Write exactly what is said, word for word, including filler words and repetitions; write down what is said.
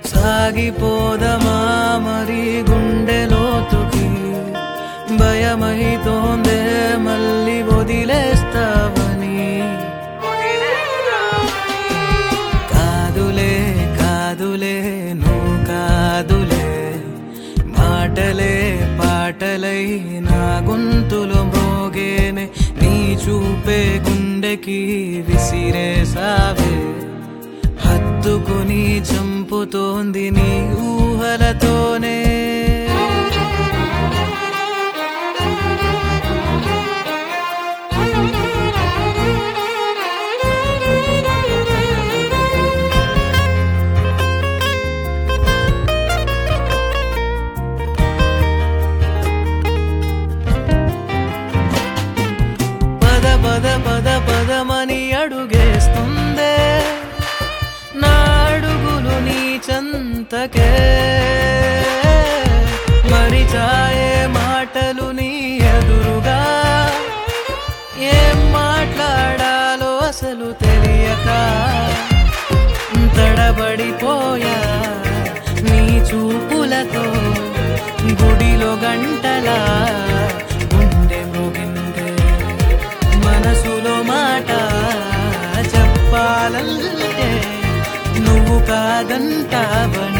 సాగిపోదమా మరి గుండె లోతుకి భయమైతోందే మళ్ళీ వదిలేస్తావని కాదులే కాదులే నువ్వు కాదులే మాటలే పాటలై నా గొంతులో మోగేనే నీ చూపే గుండెకి విసిరేసావే హత్తుకుని చంపుతోంది నీ ఊహలతోనే పద పద పద పదమని అడుగేస్తుందే నా అడుగులు నీ చెంతకే మరిచాయే మాటలు నీ ఎదురుగా ఏం మాట్లాడాలో అసలు తెలియక తడబడిపోయా నీ చూపులతో గుడిలో గంటలా గుండె మోగిందే మనసులో మాట చెప్పాలంటే నువ్వు కాదంటావని